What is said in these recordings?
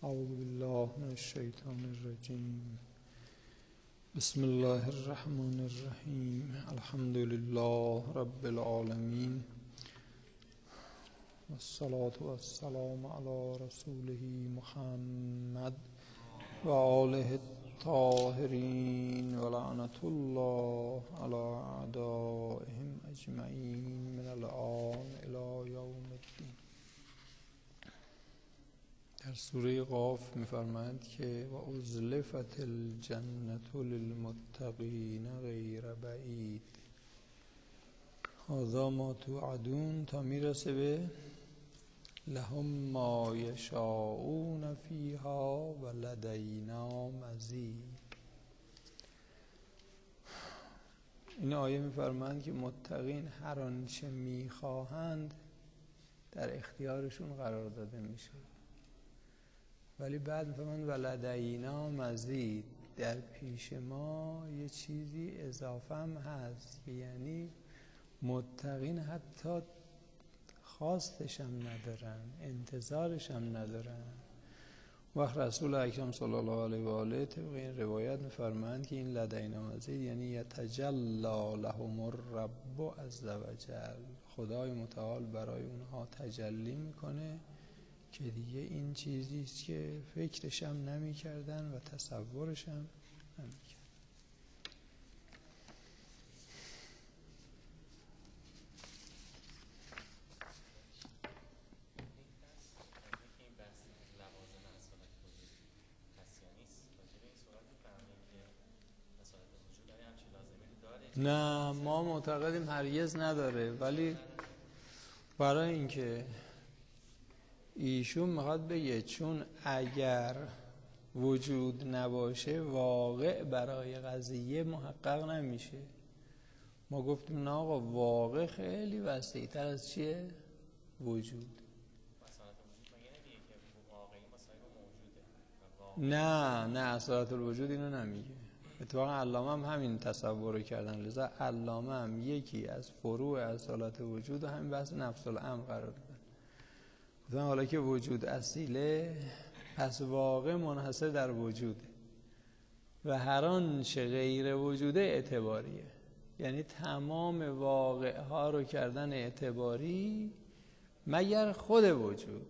اعوذ بالله من الشیطان الرجیم. بسم الله الرحمن الرحیم. الحمد لله رب العالمین والصلاة والسلام علی رسوله محمد و آله الطاهرین و لعنة الله علی اعدائهم اجمعین من الآن الی یوم الدین. در سوره قاف می‌فرماید که و ازلفت الجنة للمتقین غیر بعید. هذا ما توعدون تا میرسه به لهم ما یشاءون فیها و لدینا مزید. این آیه می‌فرماید که متقین هر آنچه می‌خواهند در اختیارشون قرار داده میشه، ولی بعد میفهمن ولدینا مزید، در پیش ما یه چیزی اضافه هم هست، که یعنی متقین حتی خواستش هم ندارن، انتظارش هم ندارن. وقت رسول اکرم صلی الله علیه و آله طبق این روایت میفرمایند که این لدینا مزید یعنی یتجلی لهم الرب عز وجل، خدای متعال برای اونها تجلی میکنه که دیگه این چیزی است که فکرش هم نمی کردن و تصورش هم نمی کردن. نه، ما معتقدیم هرگز نداره، ولی برای اینکه ایشون میخواد بگه چون اگر وجود نباشه واقع برای قضیه محقق نمیشه. ما گفتیم نه آقا، واقع خیلی وسیع تر از چیه؟ وجود. نه اصالت الوجود اینو نمیگه. اتفاقا علامه هم همین تصور رو کردن، لذا علامه هم یکی از فروع اصالت وجود همین بحث نفس الامر قرار دادن. گفتن حالا که وجود اصیله، پس واقع منحصر در وجوده و هر آنچه غیر وجوده اعتباریه. یعنی تمام واقع ها رو کردن اعتباری مگر خود وجود.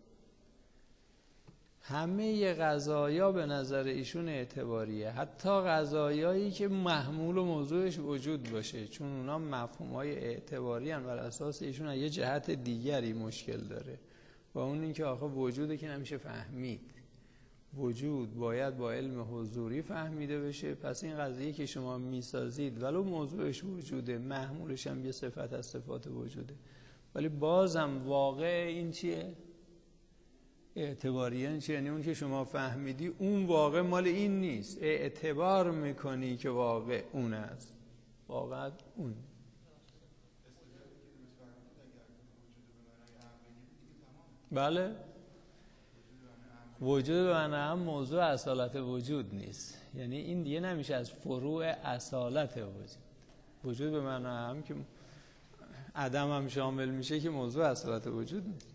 همه قضایا به نظر ایشون اعتباریه، حتی قضایایی که محمول و موضوعش وجود باشه، چون اونا مفهوم‌های اعتباری هن، بر اساس ایشون یه جهت دیگری مشکل داره و اون این که آخه وجوده که نمیشه فهمید، وجود باید با علم حضوری فهمیده بشه. پس این قضیه که شما میسازید ولو موضوعش وجوده، محمولش هم یه صفت از صفات وجوده، ولی بازم واقع این چیه؟ اعتباریه. این چیه؟ یعنی اون که شما فهمیدی اون واقع مال این نیست، اعتبار میکنی که واقع اون است، واقع اون. بله، وجود به معنی هم موضوع اصالت وجود نیست، یعنی این دیگه نمیشه از فروع اصالت وجود. وجود به معنی هم که عدم هم شامل میشه که موضوع اصالت وجود نیست.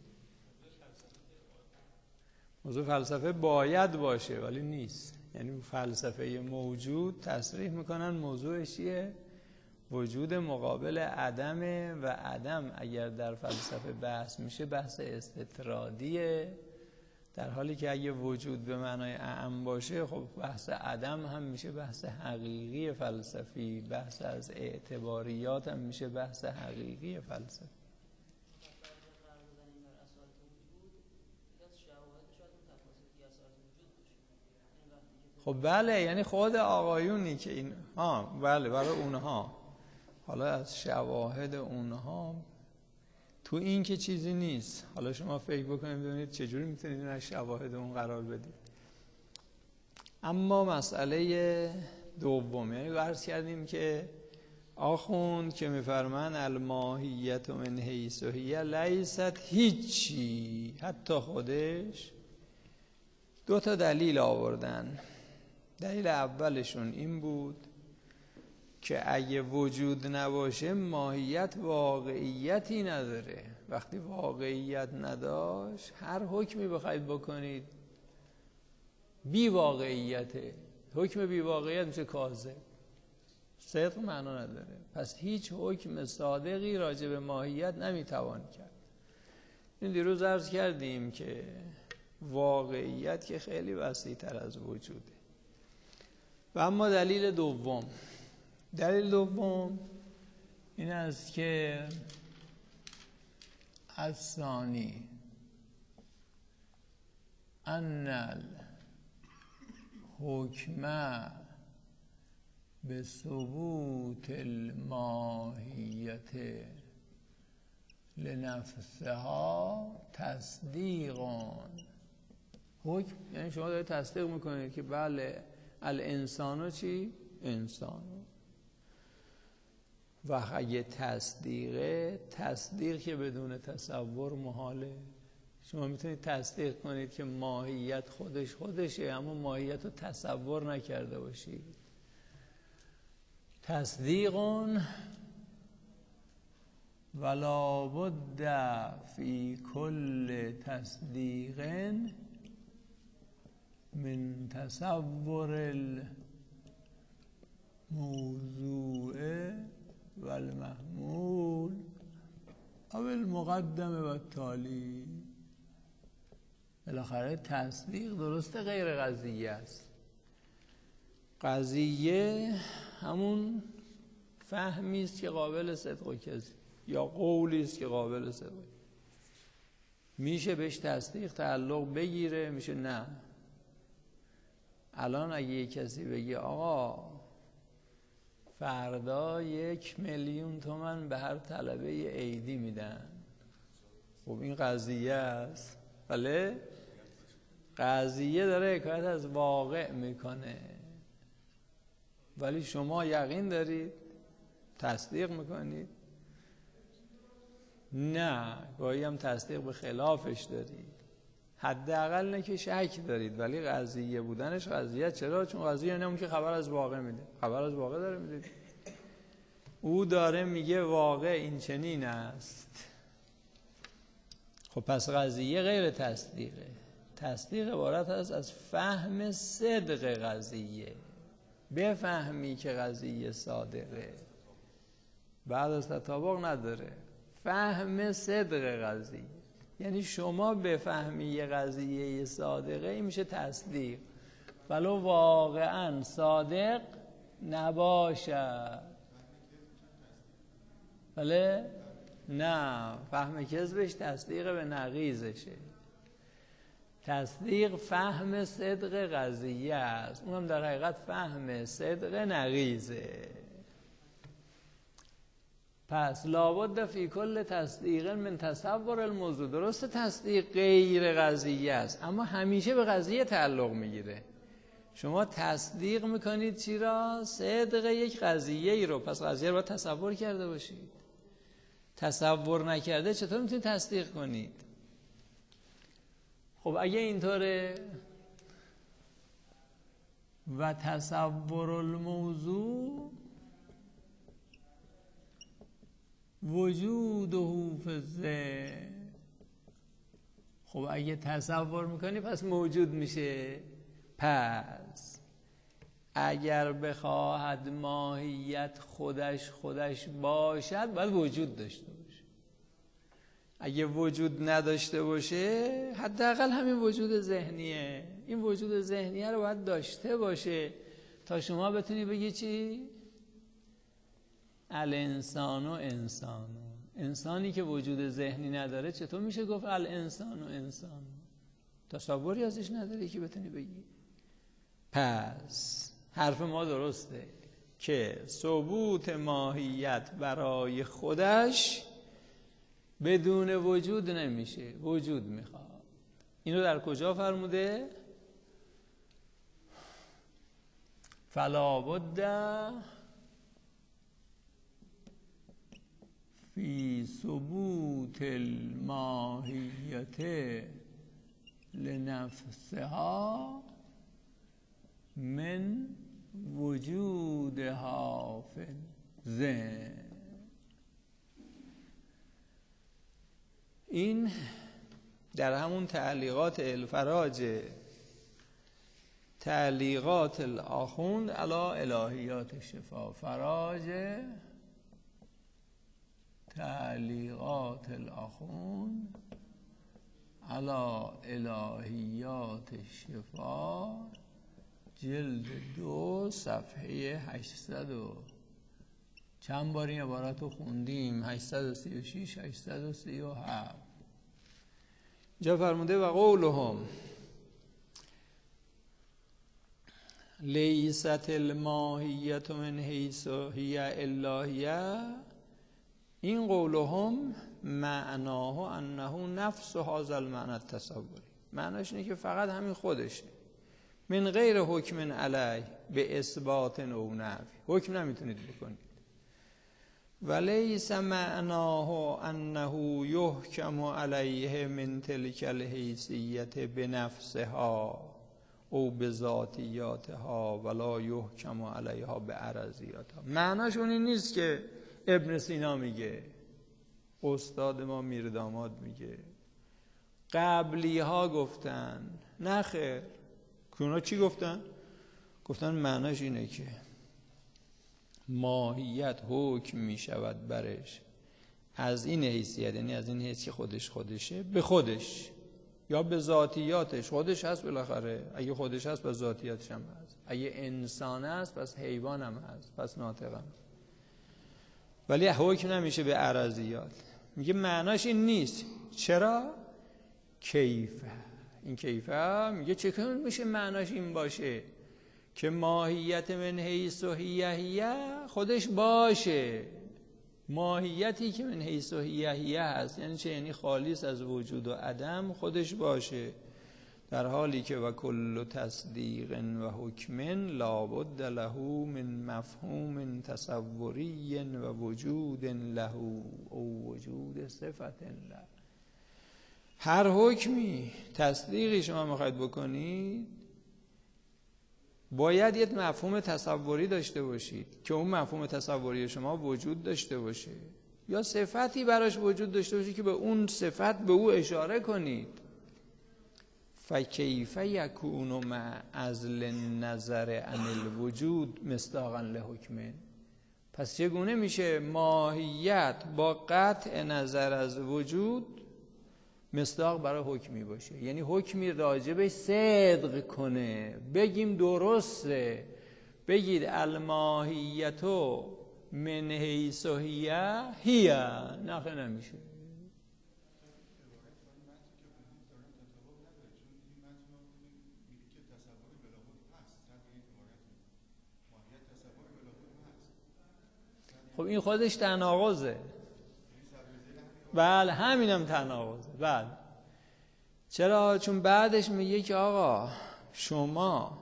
موضوع فلسفه باید باشه ولی نیست. یعنی فلسفه موجود تصریح میکنن موضوعش چیه؟ وجود مقابل عدمه و عدم اگر در فلسفه بحث میشه بحث استطرادیه، در حالی که اگه وجود به معنای اعم باشه خب بحث عدم هم میشه بحث حقیقی فلسفی، بحث از اعتباریات هم میشه بحث حقیقی فلسفی. خب بله، یعنی خود آقایونی که این بله برای اونها، حالا از شواهد اونها تو این که چیزی نیست. حالا شما فکر بکنید ببینید چجوری میتونید این از شواهد اون قرار بدید. اما مسئله دوم، یعنی عرض کردیم که آخوند که میفرمان الماهیت من حیث هی لیست هیچی، حتی خودش 2 دلیل آوردن. دلیل اولشون این بود که اگه وجود نباشه ماهیت واقعیتی نداره. وقتی واقعیت نداشت هر حکمی بخواید بکنید بی واقعیته. حکم بی واقعیت میشه کاذب، صدق معنا نداره. پس هیچ حکم صادقی راجع به ماهیت نمیتوان کرد. این دیروز عرض کردیم که واقعیت که خیلی وسیع تر از وجوده. و اما دلیل دوم این است که الثانی ان الحکم به ثبوت الماهیت لنفسها تصدیق. حکم یعنی شما دارید تصدیق میکنید که بله الانسانو چی؟ انسانو. و اگه تصدیق که بدون تصور محاله. شما میتونید تصدیق کنید که ماهیت خودشه اما ماهیت رو تصور نکرده باشید. تصدیق ولا بد فی کل تصدیق من تصور الموضوع و المحمول او المقدم و التالی. بالاخره تصدیق درسته غیر قضیه است. قضیه همون فهمی است که قابل صدق و کذب یا قولی است که قابل صدق. میشه بهش تصدیق تعلق بگیره، میشه نه. الان اگه یک کسی بگه آقا فردا 1,000,000 تومان به هر طلبه عیدی میدن، خب این قضیه است. بله قضیه داره حکایت از واقع میکنه، ولی شما یقین دارید؟ تصدیق میکنید؟ نه، گاهی هم تصدیق به خلافش دارید. حداقل نه که شک دارید، ولی قضیه بودنش قضیه. چرا؟ چون قضیه یعنی اون که خبر از واقع میده. خبر از واقع داره میده. او داره میگه واقع این چنین است. خب پس قضیه غیر تصدیقه. تصدیق عبارت است از فهم صدق قضیه. بفهمی که قضیه صادقه، بعد از تطابق نداره. فهم صدق قضیه یعنی شما بفهمی یه قضیه صادقه، این میشه تصدیق ولو واقعا صادق نباشد. بله؟ نه، فهم کذبش تصدیق به نقیضشه. تصدیق فهم صدق قضیه است، اونم در حقیقت فهم صدق نقیضه. پس لابد فی کل تصدیق من تصور الموضوع. درست تصدیق غیر قضیه است اما همیشه به قضیه تعلق میگیره. شما تصدیق میکنید چی را؟ صدق یک قضیه ای رو. پس قضیه رو باید تصور کرده باشید. تصور نکرده چطور میتونید تصدیق کنید؟ خب اگه اینطوره و تصور الموضوع وجوده فی الذهن، خب اگه تصور میکنی پس موجود میشه. پس اگر بخواهد ماهیت خودش باشد باید وجود داشته باشه. اگه وجود نداشته باشه حداقل همین وجود ذهنیه. این وجود ذهنیه رو باید داشته باشه تا شما بتونی بگی چی؟ الانسانو انسانو. انسانی که وجود ذهنی نداره چطور میشه گفت الانسانو انسانو؟ تصوری ازش نداری که بتونی بگی. پس حرف ما درسته که ثبوت ماهیت برای خودش بدون وجود نمیشه، وجود میخواد. اینو در کجا فرموده؟ فلا بد فی ثبوت الماهیت لنفسها من وجودها فی الذهن. این در همون تعلیقات الفراج تعلیقات الاخوند علی الهیات شفا. فراج تعلیقات الاخوند علی الهیات شفا، جلد 2 صفحه 800 و چند بار این عبارت رو خوندیم، 836 837. جا فرموده و قولهم لیست الماهیت من حیث هی الهیه. این قولهم معناه انه نفس هذا المعنى التصوری، معناش اینه که فقط همین خودشه، من غیر حکم علیه به اثبات او نفی، حکم نمیتونید بکنید. ولیس معناه انه یحکم علیه من تلک الحیثیت بنفسها او بذاتیاتها ولا یحکم علیها بعرضیاتها. معناش اونی نیست که ابن سینا میگه، استاد ما میرداماد میگه، قبلی ها گفتن. نه خیر. اونا چی گفتن؟ گفتن معناش اینه که ماهیت حکم میشود برش از این حیثیت، یعنی از این حیث که خودشه به خودش یا به ذاتیاتش. خودش هست بالاخره، اگه خودش هست پس ذاتیاتش هم هست، اگه انسان هست پس حیوان هم هست، پس ناطق هم. ولی حکم نمیشه به عرضیات. میگه معناش این نیست. چرا؟ کیفه. این کیفه میگه چطور میشه معناش این باشه که ماهیت من حیث و هیه خودش باشه. ماهیتی که من حیث و هیه هست یعنی چه؟ یعنی خالص از وجود و عدم خودش باشه، در حالی که و کل تصدیق و حکم لابد له من مفهوم تصوری و وجود له او وجود صفت له. هر حکمی تصدیقی شما میخواید بکنید باید یک مفهوم تصوری داشته باشید که اون مفهوم تصوری شما وجود داشته باشه، یا صفتی براش وجود داشته باشه که به اون صفت به او اشاره کنید. فکیف یکون مع عزل النظر عن الوجود مصداقا لحکم. پس چگونه میشه ماهیت با قطع نظر از وجود مصداق برای حکمی باشه؟ یعنی حکمی راجبش صدق کنه، بگیم درسته، بگید الماهیتو من حیث هیه نخه نمیشه. خب این خودش تناقضه. بله همینم تناقضه. بله. چرا؟ چون بعدش میگه که آقا شما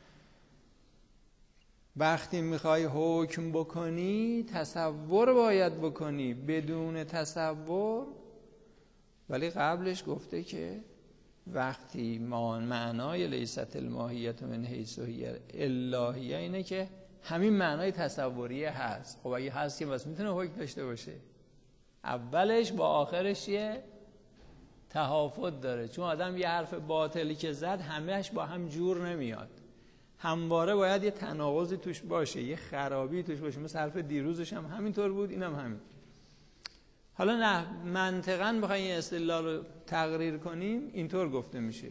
وقتی میخوای حکم بکنی تصور باید بکنی، بدون تصور. ولی قبلش گفته که وقتی معنای لیست الماهیت من حیث هی الهیه اینه که همین معنای تصوریه هست. خب اگه هست که بس میتونه حکم داشته باشه. اولش با آخرش یه تهافت داره، چون آدم یه حرف باطلی که زد همهش با هم جور نمیاد، همواره باید یه تناقضی توش باشه، یه خرابی توش باشه. مثل حرف دیروزش هم همینطور بود، اینم همین. حالا نه منطقاً بخوایم این استدلال رو تقریر کنیم اینطور گفته میشه.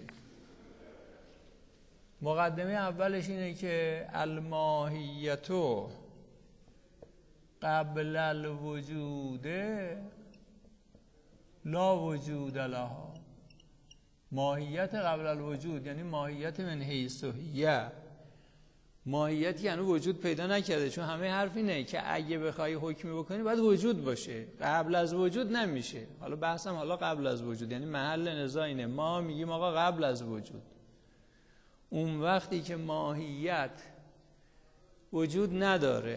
مقدمه اولش اینه که الماهیتو قبل الوجود لا وجود لها. ماهیت قبل الوجود یعنی ماهیت من حیث هیه، ماهیتی یعنی وجود پیدا نکرده. چون همه حرف اینه که اگه بخوای حکمی بکنی باید وجود باشه، قبل از وجود نمیشه. حالا بحثم حالا قبل از وجود، یعنی محل نزاع اینه. ما میگیم آقا قبل از وجود. اون وقتی که ماهیت وجود نداره،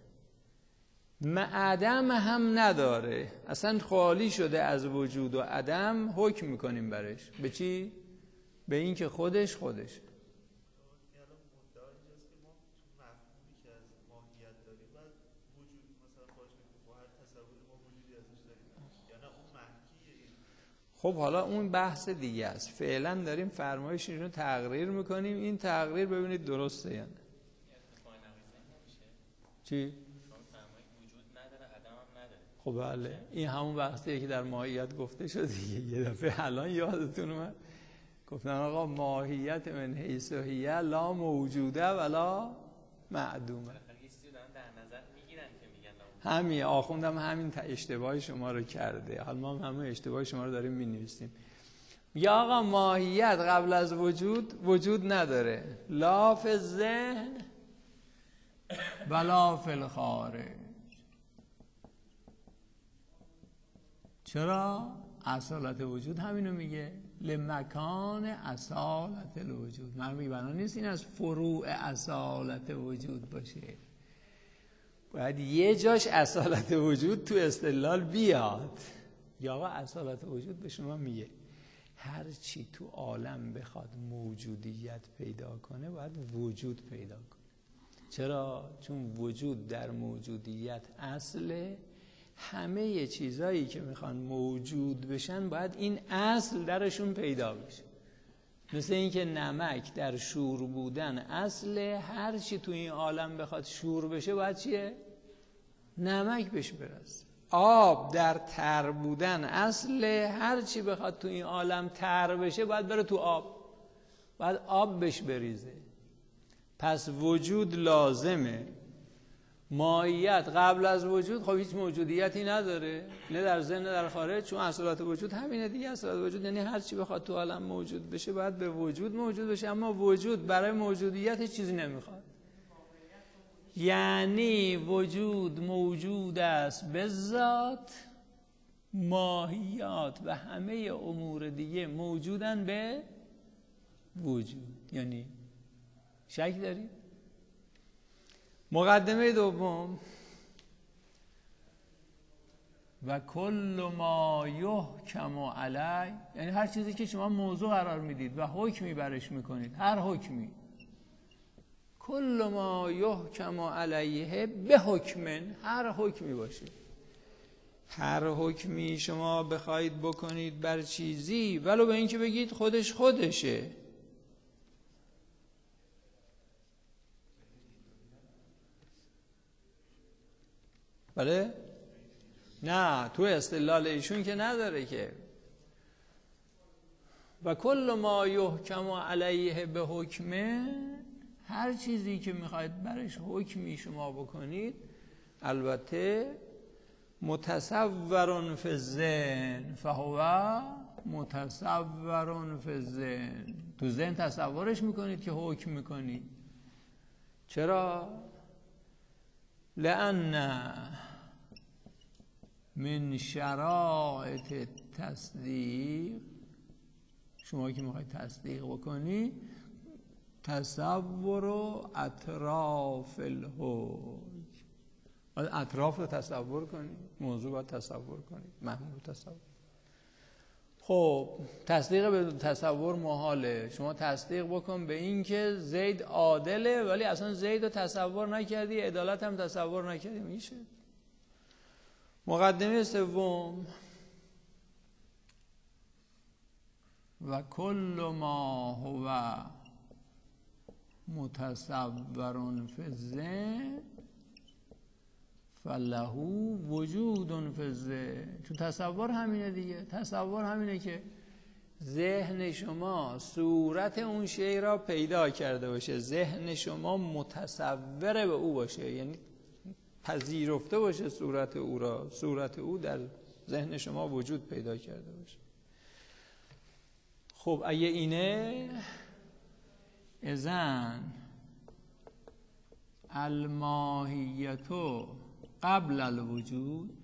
عدم هم نداره، اصلا خالی شده از وجود و عدم، حکم میکنیم برش. به چی؟ به این که خودش خب حالا اون بحث دیگه است. فعلا داریم فرمایشش رو تقریر میکنیم. این تقریر ببینید درسته یا نه. چی؟ خب بله، این همون بحثیه که در ماهیت گفته شد دیگه. یه دفعه الان یادتون اومد گفتن آقا ماهیت من حیث هی لا موجوده ولا معدومه. همین آخوندم همین اشتباه شما رو کرده. حالا ما همون اشتباه شما رو داریم می‌نویسیم. یا آقا ماهیت قبل از وجود نداره، لا فی الذهن ولا فی الخارج. چرا؟ اصالت وجود همینو میگه، لمکان اصالت الوجود. من میگم بنا نیست این از فروع اصالت وجود باشه، باید یه جاش اصالت وجود تو استدلال بیاد. یا آقا اصالت وجود به شما میگه هر چی تو عالم بخواد موجودیت پیدا کنه باید وجود پیدا کنه. چرا؟ چون وجود در موجودیت اصله. همه چیزایی که میخوان موجود بشن باید این اصل درشون پیدا بشه. مثل این که نمک در شور بودن اصله. هر چی تو این عالم بخواد شور بشه باید چیه؟ نمک بهش برسه. آب در تر بودن اصله. هر چی بخواد تو این عالم تر بشه باید بره تو آب، باید آب بهش بریزه. پس وجود لازمه. ماهیت قبل از وجود خب هیچ موجودیتی نداره، نه در ذهن نه در خارج، چون اصالت وجود همینه دیگه. اصالت وجود یعنی هر چی بخواد تو عالم موجود بشه باید به وجود موجود بشه. اما وجود برای موجودیت هیچ چیزی نمیخواد. یعنی وجود موجود است به ذات، ماهیات و همه امور دیگه موجودن به وجود. یعنی شک دارید؟ مقدمه دوم، و کل ما یحکم علی، یعنی هر چیزی که شما موضوع قرار میدید و حکمی برش میکنید، هر حکمی، کل ما یحکم علیه به حکمن، هر حکمی باشه، هر حکمی شما بخواید بکنید بر چیزی ولو به این که بگید خودشه، بله؟ نه، تو استدلال ایشون که نداره که. و کل ما یحکم علیه به حکمه، هر چیزی که میخواید برش حکمی شما بکنید، البته متصور فی الذهن فهو متصور فی الذهن، تو ذهن تصورش میکنید که حکم میکنید. چرا؟ لأن من شرائط تصدیق، شما که میخواید تصدیق بکنی، تصور اطراف الحکم، باید اطراف رو تصور کنید، موضوع باید تصور کنید، محمول تصور. خب تصدیق به تصور محاله. شما تصدیق بکن به این که زید عادله، ولی اصلا زید رو تصور نکردی، عدالت هم تصور نکردی، میشه. مقدمه سوم، و کل ما هو متصور فی الذهن فله وجود فی الذهن. چون تصور همینه دیگه، تصور همینه که ذهن شما صورت اون شی را پیدا کرده باشه، ذهن شما متصور به او باشه، یعنی پذیرفته باشه صورت او را، صورت او در ذهن شما وجود پیدا کرده باشه. خب اگه اینه، اذن الماهیتو قبل الوجود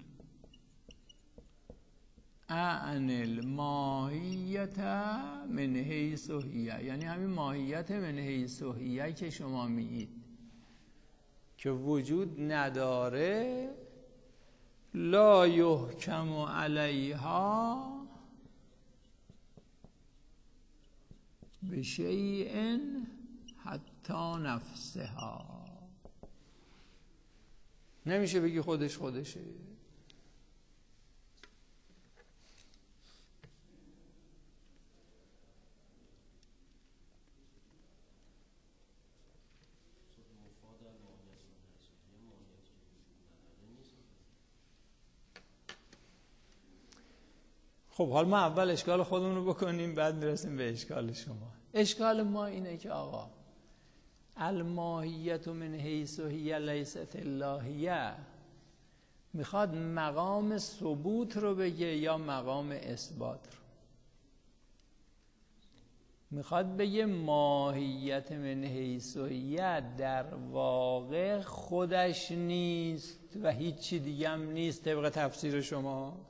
اعن الماهیت من حیث هی، یعنی همین ماهیت من حیث هی که شما میگید که وجود نداره، لا یحکم علیها بشیء حتی نفسها، نمیشه بگی خودشه. خب حالا ما اول اشکال خودمون رو بکنیم، بعد میرسیم به اشکال شما. اشکال ما اینه که آقا الماهیت من حیث هی لیست اللهیه میخواد مقام ثبوت رو بگه یا مقام اثبات رو؟ میخواد بگه ماهیت من حیث هی در واقع خودش نیست و هیچی دیگه هم نیست طبق تفسیر شما،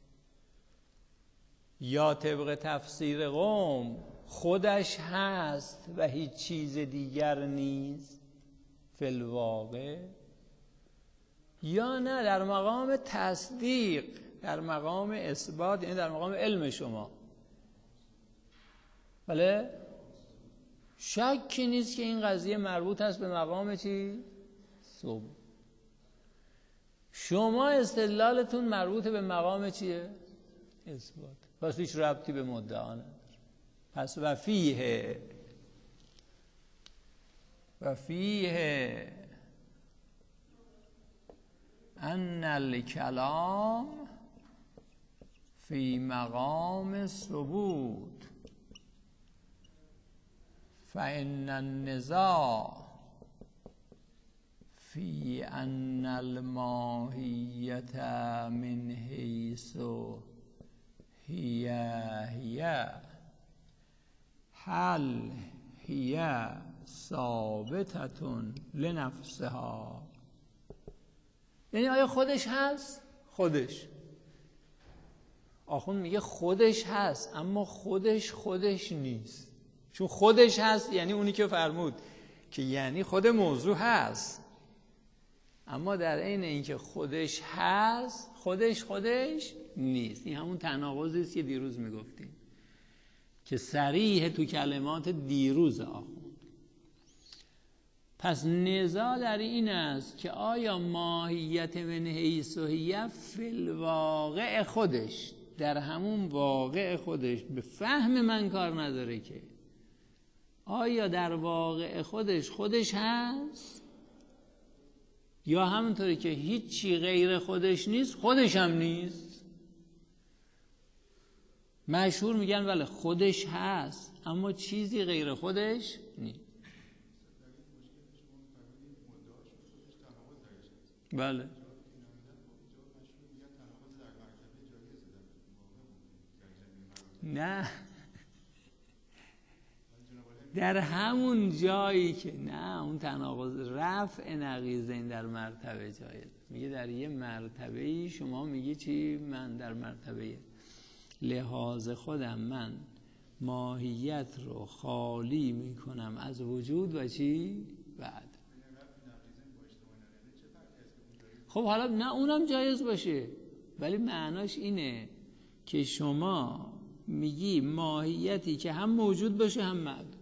یا طبق تفسیر قوم خودش هست و هیچ چیز دیگر نیست فی الواقع، یا نه در مقام تصدیق، در مقام اثبات، یعنی در مقام علم شما. بله شکی نیست که این قضیه مربوط است به مقام چی؟ ثبوت. شما استدلالتون مربوط به مقام چیه؟ اثبات. پس هیچ ربطی به مدعا نداره. پس و فیه ان الکلام فی مقام ثبوت فان النزاع فی ان الماهیت من حیث هی هل هی ثابتتون لنفسها، یعنی آیا خودش هست؟ خودش آخوند میگه خودش هست، اما خودش نیست. چون خودش هست یعنی اونی که فرمود که یعنی خود موضوع هست، اما در عین اینکه خودش هست خودش نیست. این همون تناقضی است که دیروز میگفتیم که صریح تو کلمات دیروز آخوند. پس نزاع در این است که آیا ماهیت من حیث هی فی الواقع خودش، در همون واقع خودش، به فهم من کار نداره که آیا در واقع خودش هست، یا همونطوری که هیچی غیر خودش نیست خودش هم نیست. مشهور میگن بله خودش هست اما چیزی غیر خودش نیست. بله نه در همون جایی که نه اون تناقض رفع نقیضین در مرتبه جایز. میگه در یه مرتبه شما میگی چی؟ من در مرتبه لحاظ خودم من ماهیت رو خالی میکنم از وجود و چی؟ بعد خب حالا نه اونم جایز باشه، ولی معناش اینه که شما میگی ماهیتی که هم موجود باشه هم معدوم.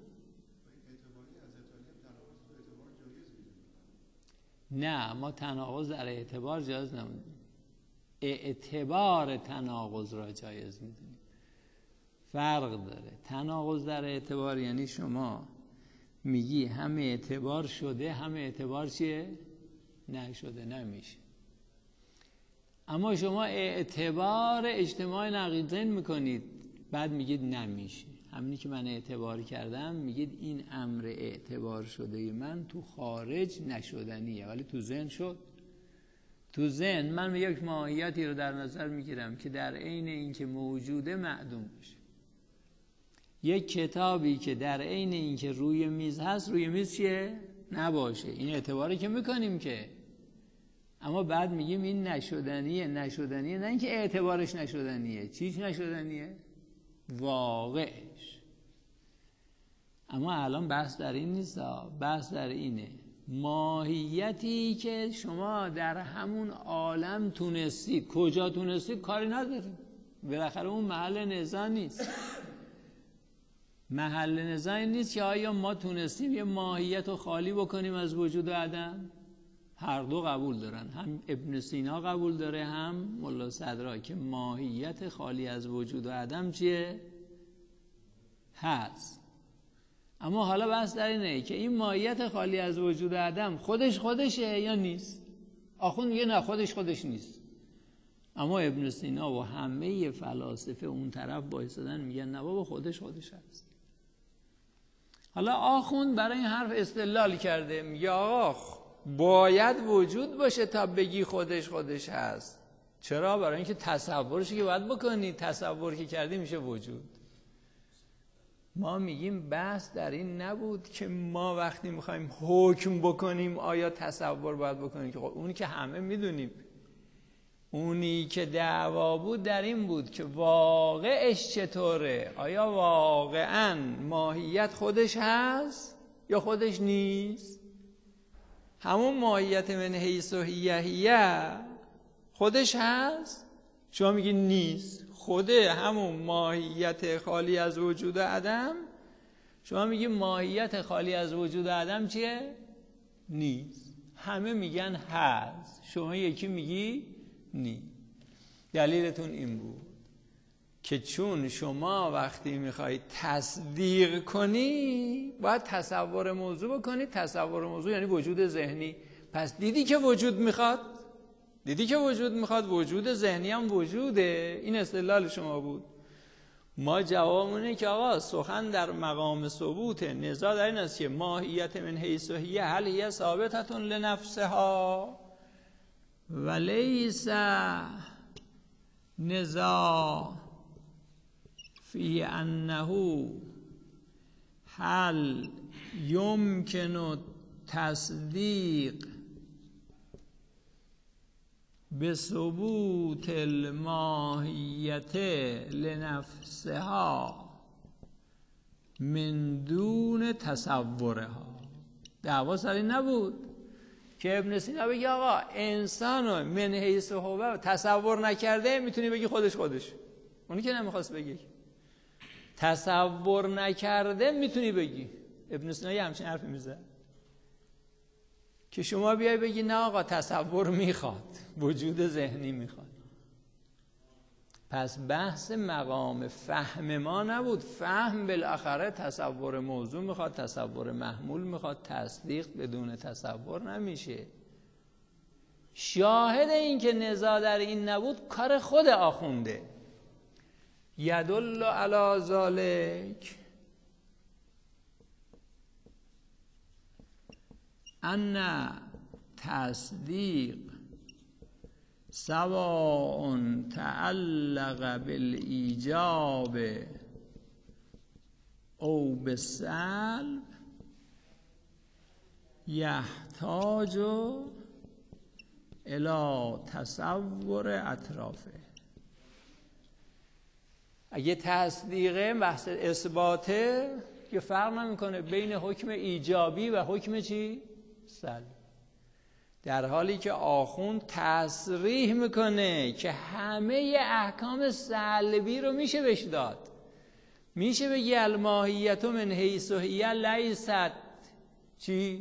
نه ما تناقض در اعتبار جایز نمیدونیم، اعتبار تناقض را جایز میدونیم. فرق داره. تناقض در اعتبار یعنی شما میگی هم اعتبار شده هم اعتبار چیه؟ نشده، نمیشه. اما شما اعتبار اجتماع نقیضین میکنید بعد میگید نمیشه. همینی که من اعتبار کردم میگید این امر اعتبار شده من تو خارج نشدنیه ولی تو ذهن شد. تو ذهن من یک ماهیتی رو در نظر میگیرم که در عین اینکه موجوده معدوم بشه. یک کتابی که در عین اینکه روی میز هست روی میز چیه؟ نباشه. این اعتباری که میکنیم که، اما بعد میگیم این نشدنیه. نه اینکه اعتبارش نشدنیه. چیش نشدنیه؟ واقعش. اما الان بحث در این نیست، بحث در اینه ماهیتی که شما در همون عالم تونستید. کجا تونستید کاری ندارید، بالاخره اون محل نزاع نیست. محل نزاع نیست که آیا ما تونستیم یه ماهیت رو خالی بکنیم از وجود و عدم. هر دو قبول دارن، هم ابن سینا قبول داره هم ملا صدرا، که ماهیت خالی از وجود و عدم چیه؟ هست. اما حالا بحث در اینه که این ماهیت خالی از وجود و عدم خودشه یا نیست. آخوند میگه نه خودش نیست. اما ابن سینا و همه فلاسفه اون طرف وایسادن میگن نه بابا خودش هست. حالا آخوند برای این حرف استدلال کرده، میگه آقا باید وجود باشه تا بگی خودش هست. چرا؟ برای اینکه تصورشی که باید بکنی، تصور که کردی میشه وجود. ما میگیم بحث در این نبود که ما وقتی میخوایم حکم بکنیم آیا تصور باید بکنیم، که اونی که همه میدونیم. اونی که دعوا بود در این بود که واقعش چطوره، آیا واقعاً ماهیت خودش هست یا خودش نیست؟ همون ماهیت من حیث و هیه خودش هست؟ شما میگی نیست. خوده همون ماهیت خالی از وجود عدم، شما میگی ماهیت خالی از وجود عدم چیه؟ نیست. همه میگن هست، شما یکی میگی نیست. دلیلتون این بود که چون شما وقتی میخوای تصدیق کنی باید تصور موضوع بکنی. تصور موضوع یعنی وجود ذهنی. پس دیدی که وجود میخواد، وجود ذهنی هم وجوده. این استدلال شما بود. ما جوابمونه که آقا سخن در مقام ثبوت، نزاع در این است که ماهیت من حیث و هیه هل هیه ثابتتون لنفسها ولیس نزاع فی انه هل یمکن تصدیق به ثبوت الماهیت لنفسها من دون تصورها. دعوا سر این نبود که ابن سینا بگه آقا انسانو من حیث هو تصور نکرده میتونی بگی خودش. اونی که نمیخواست بگی تصور نکرده میتونی بگی. ابن سینا یه همچین حرفی میزد که شما بیای بگی نه آقا تصور میخواد، وجود ذهنی میخواد. پس بحث مقام فهم ما نبود. فهم بالاخره تصور موضوع میخواد، تصور محمول میخواد. تصدیق بدون تصور نمیشه. شاهد این که نزاع در این نبود کار خود آخونده. یدل علی ذالک ان تصدیق سواء تعلق بالایجاب او بالسلب یحتاج الی تصور اطرافه. اگه تصدیقه بحث اثباته که فرق نمیکنه بین حکم ایجابی و حکم چی؟ سلب. در حالی که آخوند تصریح میکنه که همه احکام سلبی رو میشه بهش داد. میشه بگی الماهیت من حیث و هیه لیست چی؟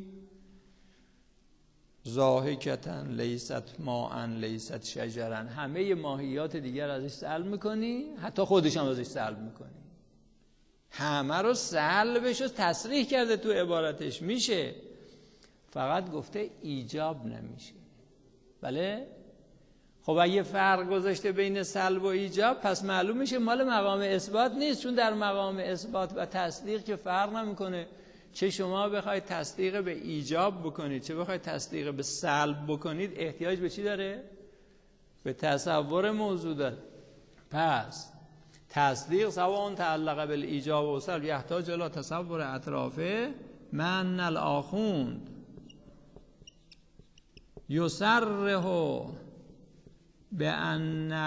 ضاحکتن، لیست ماءن، لیست شجرن. همه ماهیات دیگر ازش سلب میکنی، حتی خودش هم ازش سلب میکنی. همه رو سلبش رو تصریح کرده تو عبارتش. میشه، فقط گفته ایجاب نمیشه. بله؟ خب اگه فرق گذاشته بین سلب و ایجاب پس معلوم میشه مال مقام اثبات نیست، چون در مقام اثبات و تصدیق که فرق نمیکنه. چه شما بخواید تصدیق به ایجاب بکنید چه بخواید تصدیق به سلب بکنید احتیاج به چی داره؟ به تصور موضوع داره. پس تصدیق سواء تعلق بالایجاب و سلب یحتاج الی تصور اطرافه. من الاخوند یصرح بأن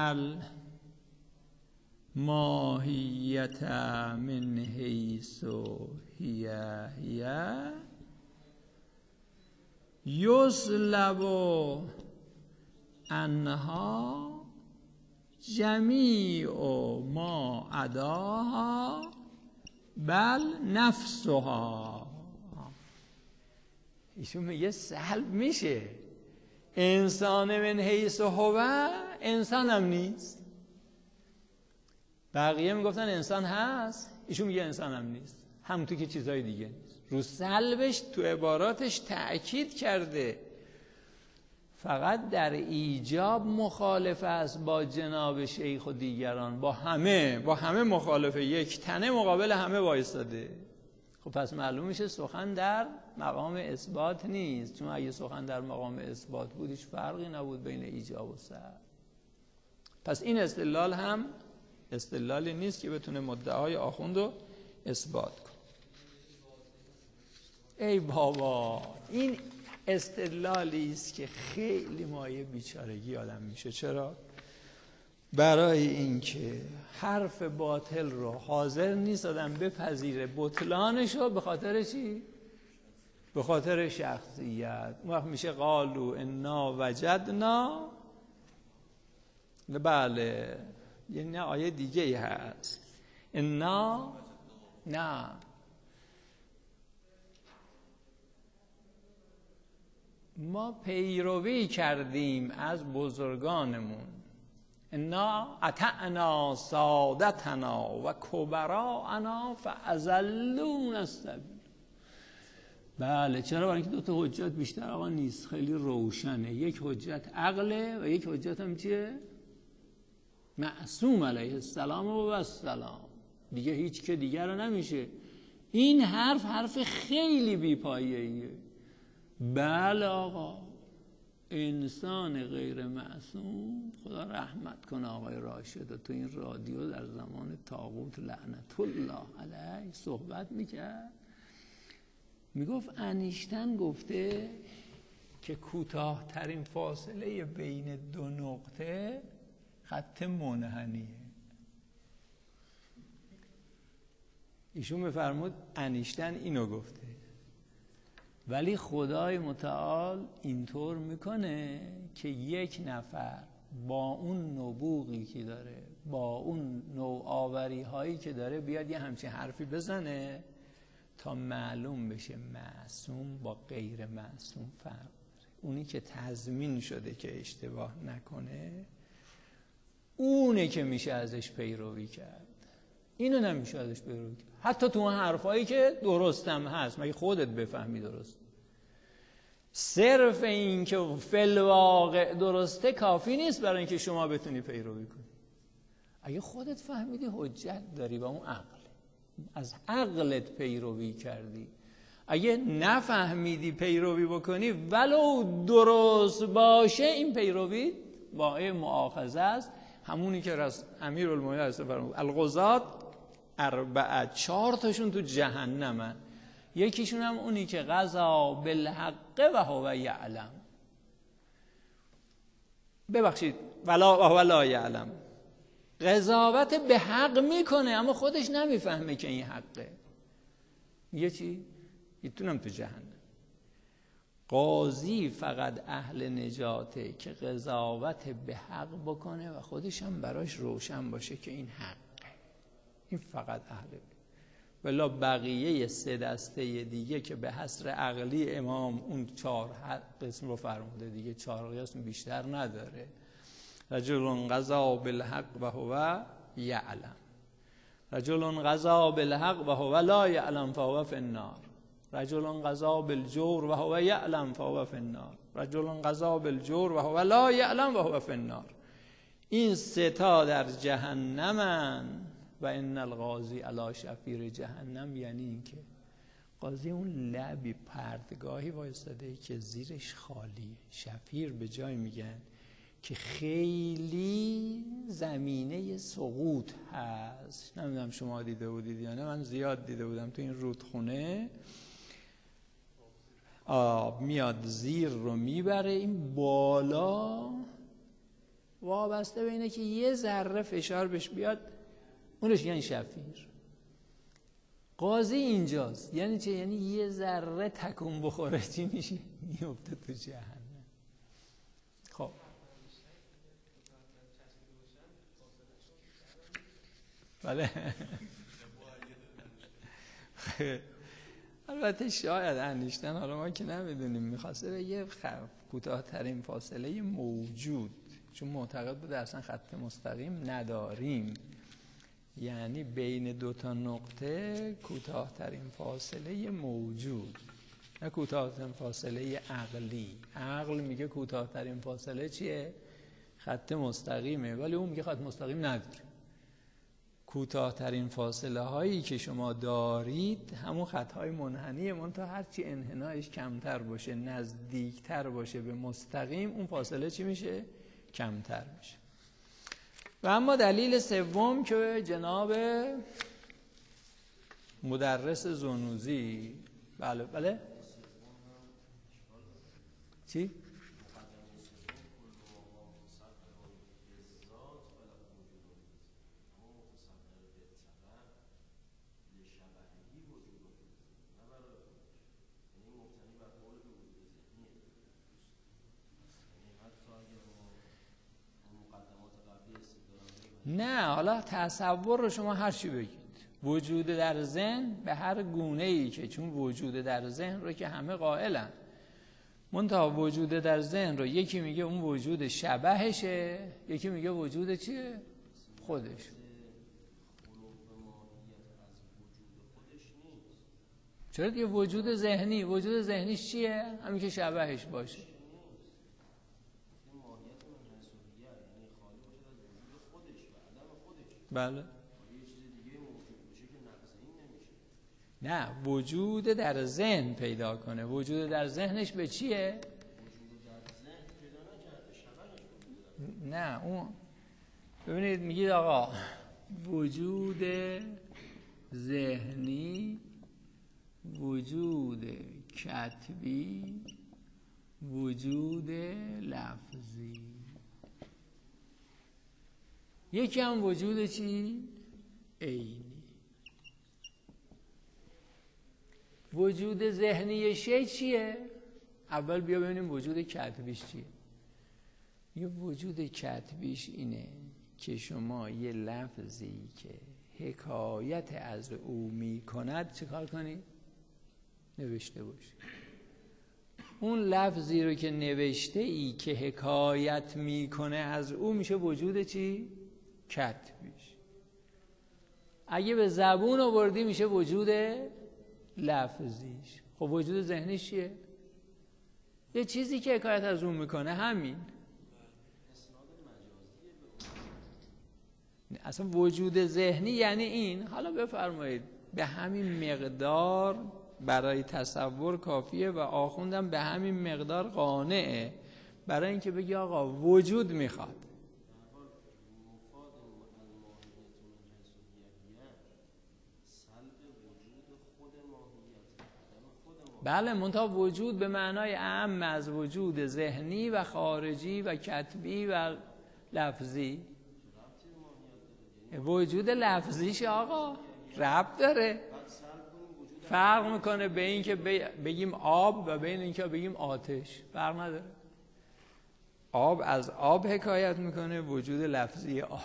الماهیت من حیث هیه یسلب عنها جمیع ما عداها بل نفسها. ایشون میگه سلب میشه. انسان من حیث هو انسان هم نیست. بقیه میگفتن انسان هست، ایشون میگه انسان هم نیست، همونطور که چیزهای دیگه نیست. رو سلبش تو عباراتش تأکید کرده. فقط در ایجاب مخالف است با جناب شیخ و دیگران، با همه مخالفه، یک تنه مقابل همه وایستاده. خب پس معلوم میشه سخن در مقام اثبات نیست، چون اگه سخن در مقام اثبات بود هیچ فرقی نبود بین ایجاب و سلب. پس این استدلال هم استدلالی نیست که بتونه مدعای آخوند رو اثبات کنه. ای بابا، این استدلالی است که خیلی مایه بیچارگی آدم میشه. چرا؟ برای اینکه حرف باطل رو حاضر نیست آدم بپذیره بطلانش رو. به خاطر چی؟ به خاطر شخصیت. اون وقت میشه قالو انا وجدنا. بله، یه آیه دیگه ای هست انا، نه ما پیروی کردیم از بزرگانمون، انا اطعنا سادتنا و کبراءنا فاضلونا السبیل. بله، چرا؟ برای اینکه دو تا حجت بیشتر آقا نیست، خیلی روشنه. یک حجت عقله و یک حجت هم چیه؟ معصوم علیه السلام و السلام. دیگه هیچ که دیگر رو نمیشه. این حرف خیلی بی‌پایه‌ایه. بله آقا، انسان غیر معصوم، خدا رحمت کنه آقای راشد، تو این رادیو در زمان طاغوت لعنت الله علیه صحبت میکرد، میگفت انیشتن گفته که کوتاه‌ترین فاصله بین دو نقطه خط منحنیه. ایشون بفرمود انیشتن اینو گفته، ولی خدای متعال اینطور میکنه که یک نفر با اون نبوغی که داره، با اون نوآوری هایی که داره، بیاد یه همچین حرفی بزنه تا معلوم بشه معصوم با غیر معصوم فرق داره. اونی که تضمین شده که اشتباه نکنه اونه که میشه ازش پیروی کرد، اینو نمیشه ازش پیروی کرد. حتی تو اون حرفایی که درستم هست، مگه خودت بفهمی درست؟ صرف این که فی‌الواقع درسته کافی نیست برای اینکه شما بتونی پیروی کنی. اگه خودت فهمیدی حجت داری با اون عقل، از عقلت پیروی کردی. اگه نفهمیدی پیروی بکنی ولو درست باشه، این پیروی واقع مؤاخذه است. همونی که امیرالمومنین است فرمود الغزات اربعه، 4 تاشون تو جهنمن. یکیشون هم اونی که قضا بالحق و هو یعلم، ببخشید ولا یعلم، قضاوت به حق میکنه اما خودش نمیفهمه که این حقه. میگه چی؟ میتونم تو جهنم. قاضی فقط اهل نجاته که قضاوت به حق بکنه و خودش هم براش روشن باشه که این حقه. این فقط اهل. ولی بقیه 3 دسته دیگه که به حصر عقلی امام اون 4 قسم رو فرموده دیگه، 4 قسم بیشتر نداره. رجل قضا بالحق و هو یعلم، رجل قضا بالحق و هو لا یعلم فهو فی النار، رجل قضا بالجور و هو یعلم فهو فی النار، رجل قضا بالجور و هو لا یعلم و هو فی النار. این 3 تا در جهنمن. و ان القاضی علی شفیر جهنم، یعنی این که قاضی اون لبی پرتگاهی وایستاده که زیرش خالیه. شفیر به جای میگن که خیلی زمینه سقوط هست. نمیدونم شما دیده بودید یا نه، من زیاد دیده بودم. تو این رودخونه آب میاد زیر رو میبره، این بالا وابسته به اینه که یه ذره فشار بهش بیاد، اونش یعنی شفیر. قاضی اینجاست، یعنی چه؟ یعنی یه ذره تکون بخوره چی میشه؟ میفته تو جهنم. خب بله البته شاید انیشتن، حالا ما که نمیدونیم، میخواسته بگه کوتاه‌ترین فاصله موجود، چون معتقد بوده اصلا خط مستقیم نداریم، یعنی بین 2 تا نقطه کوتاه‌ترین فاصله موجود. نه کوتاه‌ترین فاصله عقلی. عقل میگه کوتاه‌ترین فاصله چیه؟ خط مستقیمه، ولی اون میگه خط مستقیم نداره. کوتاه‌ترین فاصله هایی که شما دارید همون خط‌های منحنیه، منتها هرچی انحنایش کمتر باشه، نزدیکتر باشه به مستقیم، اون فاصله چی میشه؟ کمتر میشه. و اما دلیل سوم که جناب مدرس زنوزی بله چی؟ نه، حالا تصور رو شما هر چی بگید، وجود در ذهن به هر گونه‌ای که، چون وجود در ذهن رو که همه قائلن، منتها وجود در ذهن رو یکی میگه اون وجود شبهشه، یکی میگه وجود چیه؟ خودش. چرا دیگه؟ وجود ذهنی، وجود ذهنیش چیه؟ همین که شبهش باشه. بله. نه، وجود در ذهن پیدا کنه. وجود در ذهنش به چیه؟ نه اون، ببینید میگید آقا وجود ذهنی، وجود کتبی، وجود لفظی، یکی هم وجود چی؟ عینی. وجود ذهنی شی چیه؟ اول بیا ببینیم وجود کتبیش چیه. یه وجود کتبیش اینه که شما یه لفظی که حکایت از او می کند چه کار کنید؟ نوشته باشی. اون لفظی رو که نوشته ای که حکایت میکنه از او میشه وجود چی؟ کتبیش. اگه به زبون آوردی میشه وجود لفظیش. خب وجود ذهنیش چیه؟ یه چیزی که حکایت از اون میکنه، همین. اصلا وجود ذهنی یعنی این. حالا بفرمایید به همین مقدار برای تصور کافیه و آخوندم به همین مقدار قانعه برای اینکه بگی آقا وجود میخواد. بله، منتها وجود به معنای اعم از وجود ذهنی و خارجی و کتبی و لفظی. وجود لفظیش آقا ربط داره، فرق میکنه به این که بگیم آب و بین این که بگیم آتش، فرق نداره. آب از آب حکایت میکنه، وجود لفظی آب.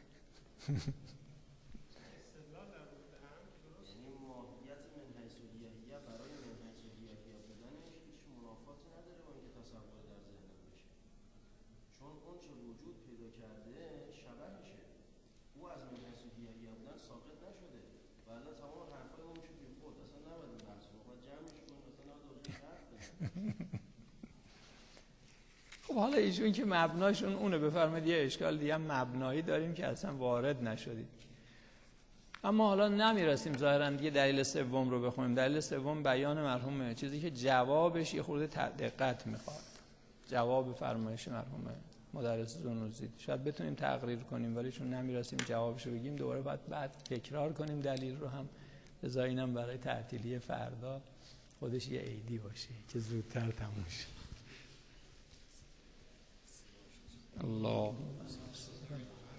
خب حالا ایشون که مبناشون اونه، بفرمایید یه اشکال دیگه هم مبنایی داریم که اصلا وارد نشدید. اما حالا نمیرسیم ظاهراً دیگه دلیل سوم رو بخونیم. دلیل سوم بیان مرحومه، چیزی که جوابش یه خورده دقت میخواد. جواب فرمایش مرحومه مدرس زنوزی شاید بتونیم تقریر کنیم، ولی چون نمیرسیم جوابش رو بگیم دوباره بعد تکرار کنیم دلیل رو هم، لذا اینم برای تعطیلی فردا خودش یه عیدی باشه که زودتر تموم شه. الله